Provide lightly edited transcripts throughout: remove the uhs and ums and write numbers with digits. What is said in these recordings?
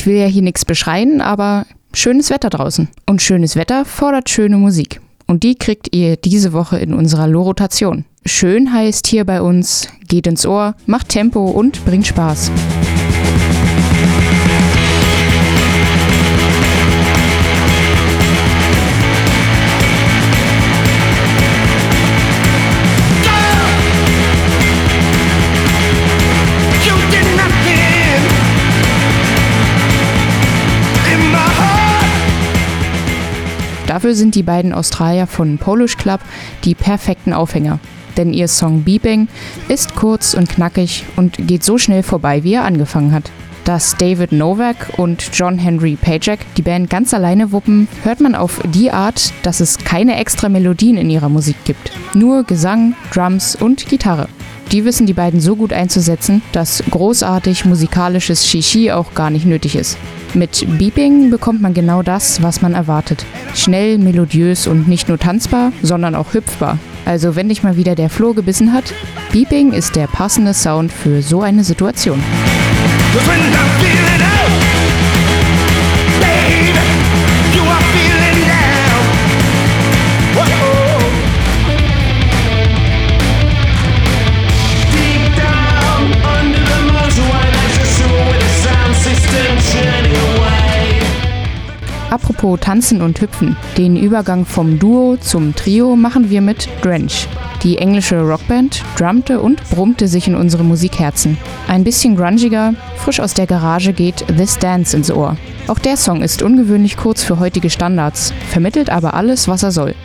will ja hier nichts beschreien, aber schönes Wetter draußen. Und schönes Wetter fordert schöne Musik. Und die kriegt ihr diese Woche in unserer Lo-Rotation. Schön heißt hier bei uns, geht ins Ohr, macht Tempo und bringt Spaß. Dafür sind die beiden Australier von Polish Club die perfekten Aufhänger. Denn ihr Song Beeping ist kurz und knackig und geht so schnell vorbei, wie er angefangen hat. Dass David Novak und John Henry Pajak die Band ganz alleine wuppen, hört man auf die Art, dass es keine extra Melodien in ihrer Musik gibt. Nur Gesang, Drums und Gitarre. Die wissen die beiden so gut einzusetzen, dass großartig musikalisches Shishi auch gar nicht nötig ist. Mit Beeping bekommt man genau das, was man erwartet. Schnell, melodiös und nicht nur tanzbar, sondern auch hüpfbar. Also wenn dich mal wieder der Floh gebissen hat, Beeping ist der passende Sound für so eine Situation. Apropos Tanzen und Hüpfen, den Übergang vom Duo zum Trio machen wir mit Drench. Die englische Rockband drummte und brummte sich in unsere Musikherzen. Ein bisschen grungiger, frisch aus der Garage geht This Dance ins Ohr. Auch der Song ist ungewöhnlich kurz für heutige Standards, vermittelt aber alles, was er soll.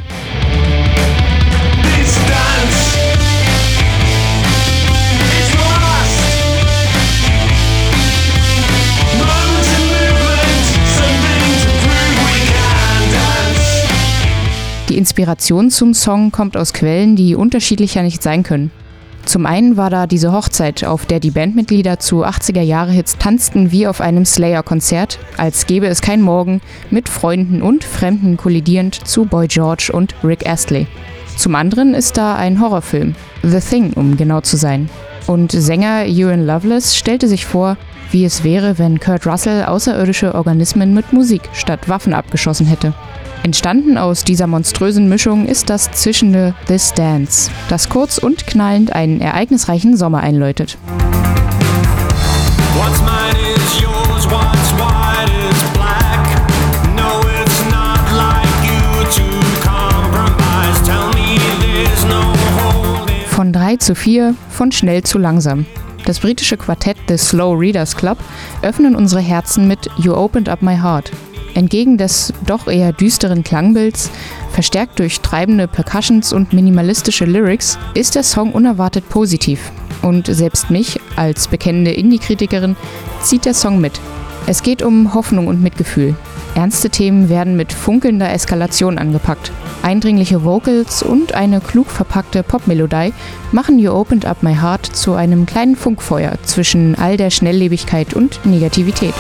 Die Inspiration zum Song kommt aus Quellen, die unterschiedlicher nicht sein können. Zum einen war da diese Hochzeit, auf der die Bandmitglieder zu 80er-Jahre-Hits tanzten wie auf einem Slayer-Konzert, als gäbe es kein Morgen, mit Freunden und Fremden kollidierend zu Boy George und Rick Astley. Zum anderen ist da ein Horrorfilm, The Thing, um genau zu sein. Und Sänger Ewan Loveless stellte sich vor, wie es wäre, wenn Kurt Russell außerirdische Organismen mit Musik statt Waffen abgeschossen hätte. Entstanden aus dieser monströsen Mischung ist das zischende This Dance, das kurz und knallend einen ereignisreichen Sommer einläutet. Von 3 zu 4, von schnell zu langsam. Das britische Quartett The Slow Readers Club öffnen unsere Herzen mit You Opened Up My Heart. Entgegen des doch eher düsteren Klangbilds, verstärkt durch treibende Percussions und minimalistische Lyrics, ist der Song unerwartet positiv. Und selbst mich, als bekennende Indie-Kritikerin, zieht der Song mit. Es geht um Hoffnung und Mitgefühl. Ernste Themen werden mit funkelnder Eskalation angepackt. Eindringliche Vocals und eine klug verpackte Popmelodie machen You Opened Up My Heart zu einem kleinen Funkfeuer zwischen all der Schnelllebigkeit und Negativität.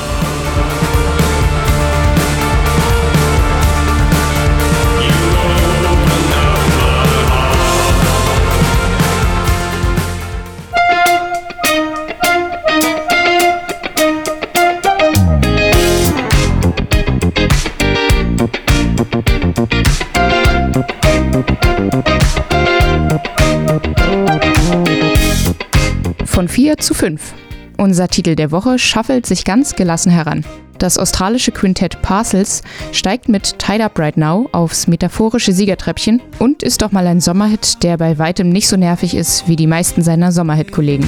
Von 4 zu 5. Unser Titel der Woche schaffelt sich ganz gelassen heran. Das australische Quintett Parcels steigt mit Tied Up Right Now aufs metaphorische Siegertreppchen und ist doch mal ein Sommerhit, der bei weitem nicht so nervig ist wie die meisten seiner Sommerhit-Kollegen.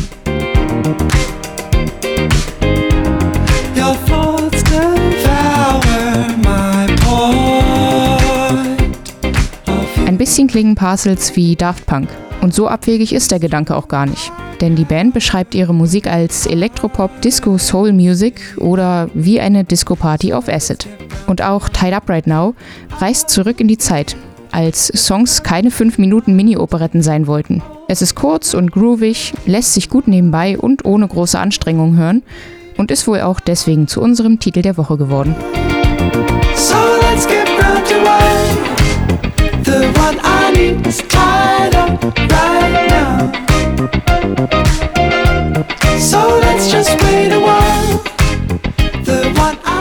Ein bisschen klingen Parcels wie Daft Punk. Und so abwegig ist der Gedanke auch gar nicht. Denn die Band beschreibt ihre Musik als Elektropop, Disco, Soul Music oder wie eine Disco-Party auf Acid. Und auch Tied Up Right Now reist zurück in die Zeit, als Songs keine 5 Minuten Mini-Operetten sein wollten. Es ist kurz und groovig, lässt sich gut nebenbei und ohne große Anstrengung hören und ist wohl auch deswegen zu unserem Titel der Woche geworden. So let's get round to one. The one I need is tied up right now. So let's just wait a while. The one I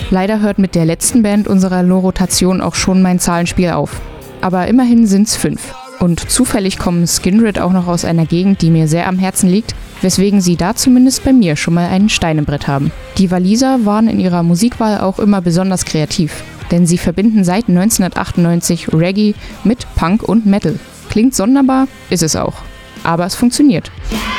Leider hört mit der letzten Band unserer Lo-Rotation auch schon mein Zahlenspiel auf. Aber immerhin sind's 5. Und zufällig kommen Skindred auch noch aus einer Gegend, die mir sehr am Herzen liegt, weswegen sie da zumindest bei mir schon mal ein Stein im Brett haben. Die Waliser waren in ihrer Musikwahl auch immer besonders kreativ, denn sie verbinden seit 1998 Reggae mit Punk und Metal. Klingt sonderbar, ist es auch. Aber es funktioniert.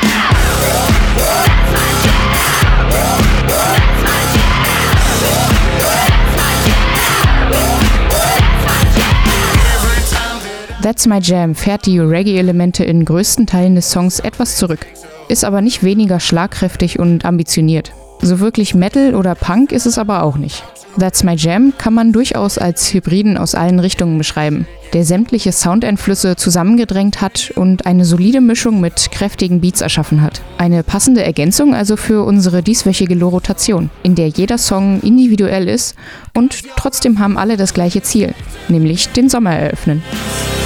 That's My Jam fährt die Reggae-Elemente in größten Teilen des Songs etwas zurück, ist aber nicht weniger schlagkräftig und ambitioniert. So wirklich Metal oder Punk ist es aber auch nicht. That's My Jam kann man durchaus als Hybriden aus allen Richtungen beschreiben, der sämtliche Soundeinflüsse zusammengedrängt hat und eine solide Mischung mit kräftigen Beats erschaffen hat. Eine passende Ergänzung also für unsere dieswöchige Lo-Rotation, in der jeder Song individuell ist und trotzdem haben alle das gleiche Ziel, nämlich den Sommer eröffnen.